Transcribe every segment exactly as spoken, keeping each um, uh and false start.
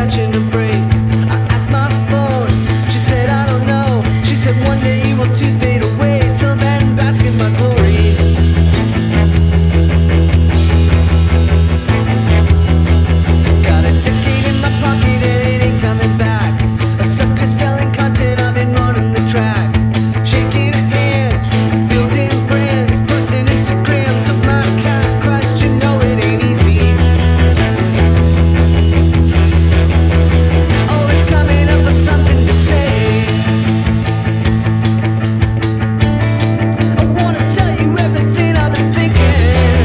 catching a break. I asked my phone, she said I don't know. She said one day you will too fade away. Till then, bask in my glory. Got a decade in my pocket and it ain't coming back. A sucker selling content, I've been running the track. Shaking hands, building brands, posting Instagrams of my cat. Christ, you know it ain't easy. Always coming up with something to say. I wanna tell you everything I've been thinking,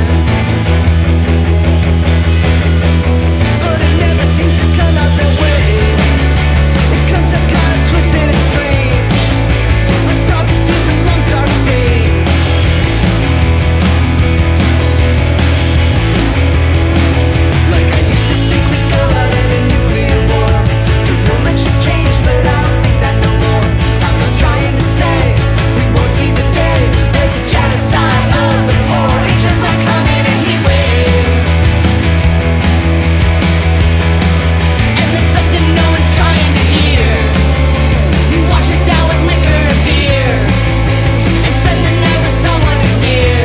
but it never seems to come out that way. It comes up kinda twisted and strange, like prophecies of long dark days. Like I used to think we'd go out in a nuclear war. Don't know much has changed, but I don't think that no more. I'm not trying to say we won't see the day. There's a genocide of the poor. It just won't come in a heat wave. And that's something no one's trying to hear. You wash it down with liquor and beer, and spend the night with someone who's near.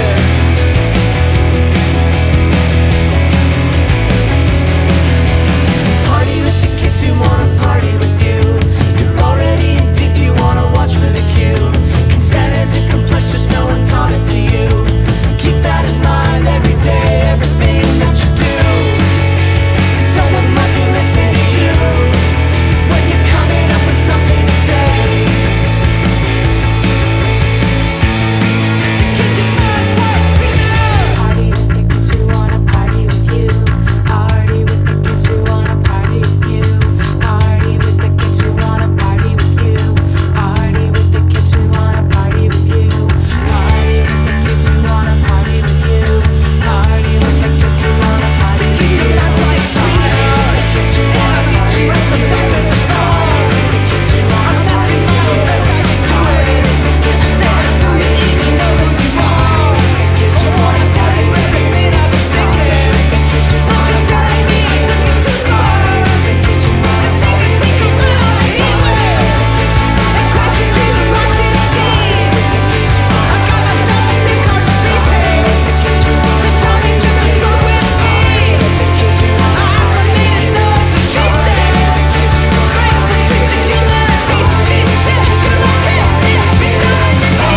Party with the kids who wanna party with you. You're already in deep, you wanna watch for the cue. Consent isn't complex, just no one taught it to you. Keep that in mind every day, everything that you do. Someone might be listening to you when you're coming up with something to say. To keep your mind quiet, scream it out. Party with the kids who wanna party with you. Party with the kids who wanna party with you. Party with the kids who wanna party with you. Party with the kids who wanna party with you. Party with the kids who wanna party with you. Party with the kids who wanna party To with keep you. your mind quiet, scream it out. And I'll meet you at the back of the bar. I'm asking my old friends how you doing. I say I do you even know who you are. I wanna tell you everything I've been thinking, but you're telling me I took it too far. I take it, take a run on the highway, and crash into the rocks in the sea. I got myself a SIM card for prepaid to tell me just what's wrong with me. I asked my lady so and so she said, break the sweet singularity. She said, you like it, it's besides me.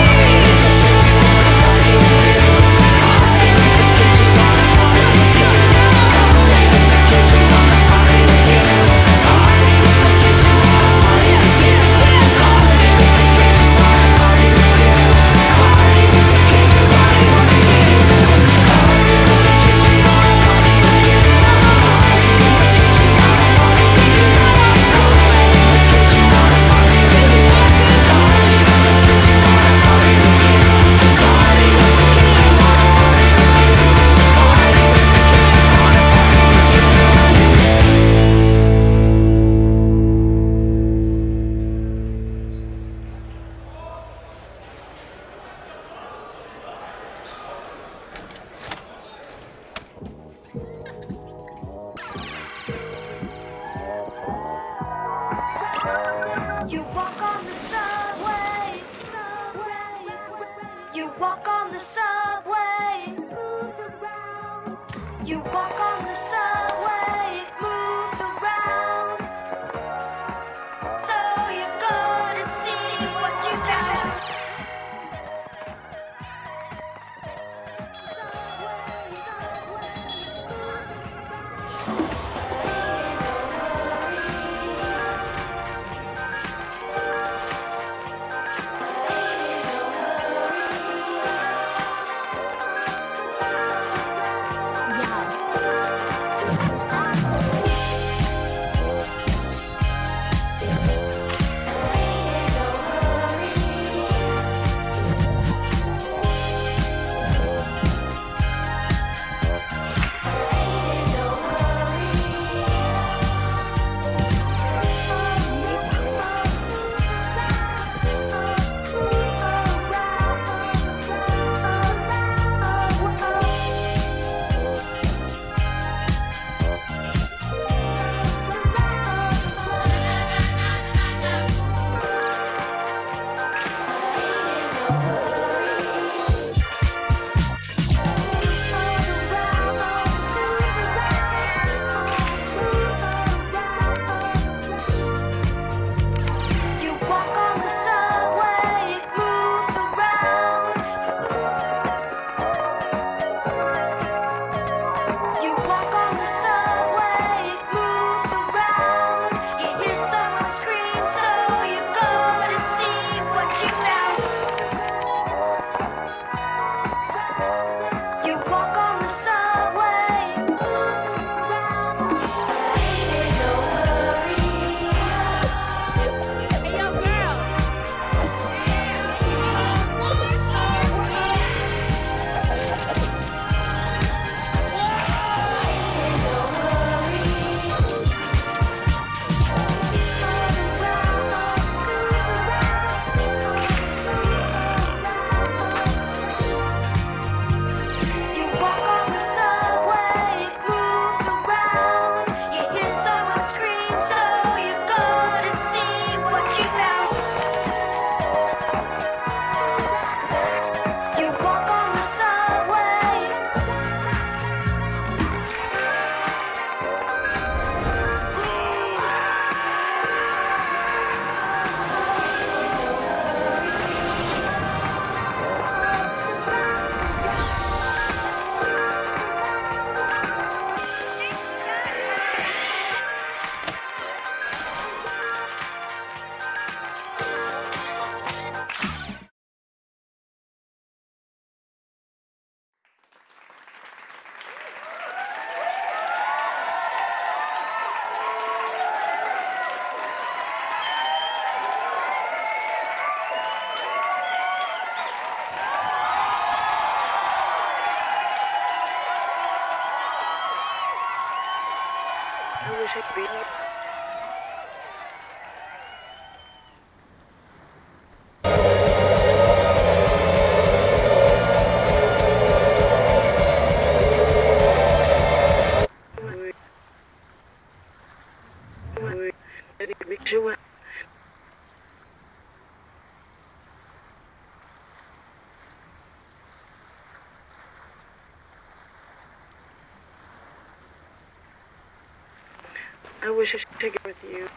You walk on the subway, subway. You walk on the subway, moves around. You walk on the subway, moves around. So you're gonna see what you found. Subway, subway, moves around. Yeah. sure. I wish I could get with you.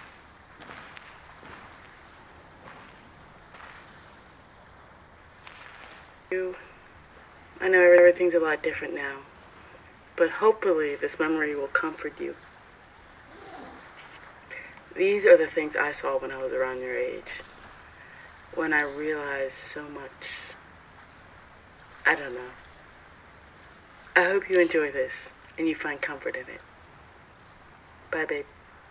You. I know everything's a lot different now, but hopefully this memory will comfort you. These are the things I saw when I was around your age, when I realized so much. I don't know. I hope you enjoy this and you find comfort in it. Bye, babe.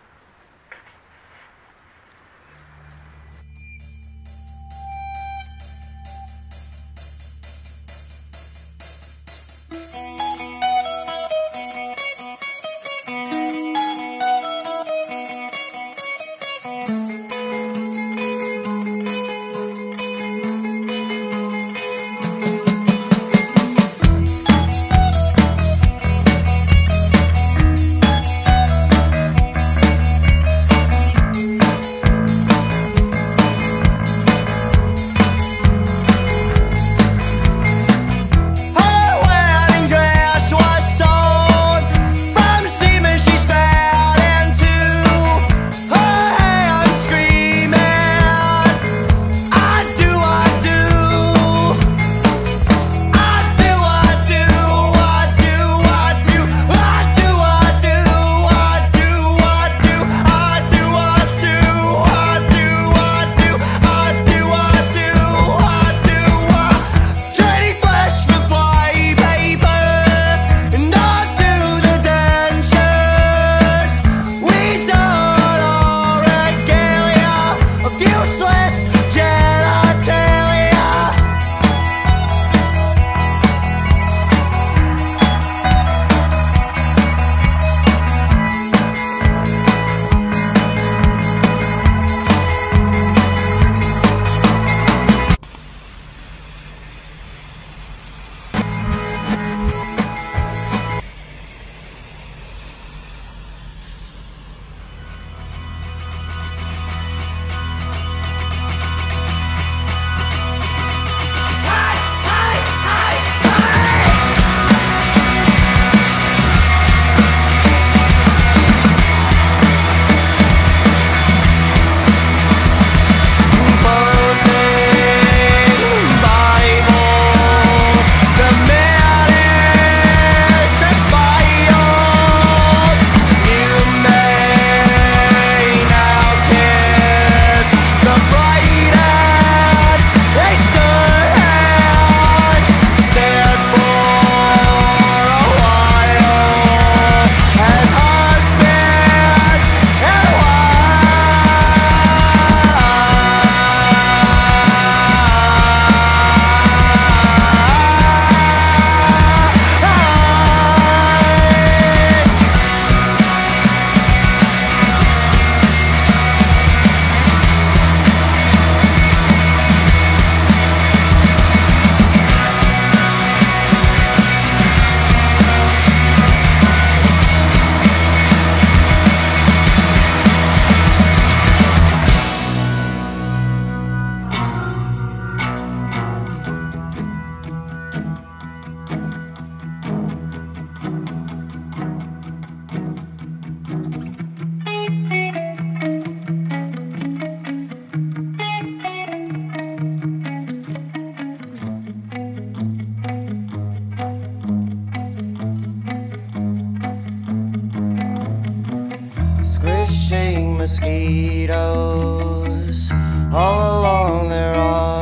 Mosquitoes all along their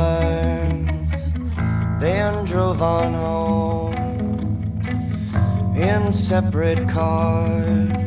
arms, then drove on home in separate cars.